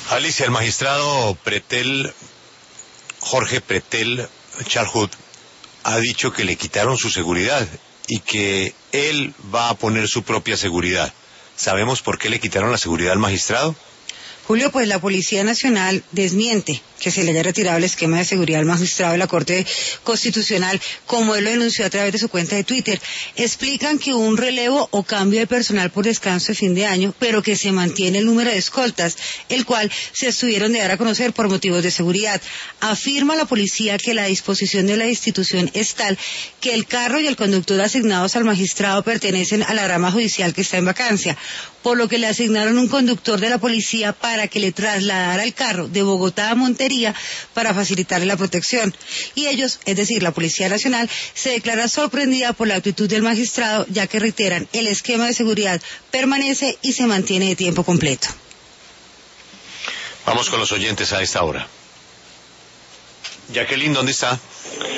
Alicia, el magistrado Jorge Pretel Charhut, ha dicho que le quitaron su seguridad y que él va a poner su propia seguridad. ¿Sabemos por qué le quitaron la seguridad al magistrado? Julio, pues la Policía Nacional desmiente que se le haya retirado el esquema de seguridad al magistrado de la Corte Constitucional, como él lo denunció a través de su cuenta de Twitter. Explican que hubo un relevo o cambio de personal por descanso de fin de año, pero que se mantiene el número de escoltas, el cual se estuvieron de dar a conocer por motivos de seguridad. Afirma la policía que la disposición de la institución es tal que el carro y el conductor asignados al magistrado pertenecen a la rama judicial que está en vacancia, por lo que le asignaron un conductor de la policía para que le trasladara el carro de Bogotá a Montería para facilitarle la protección. Y ellos, es decir, la Policía Nacional, se declara sorprendida por la actitud del magistrado, ya que reiteran, el esquema de seguridad permanece y se mantiene de tiempo completo. Vamos con los oyentes a esta hora. Jacqueline, ¿dónde está?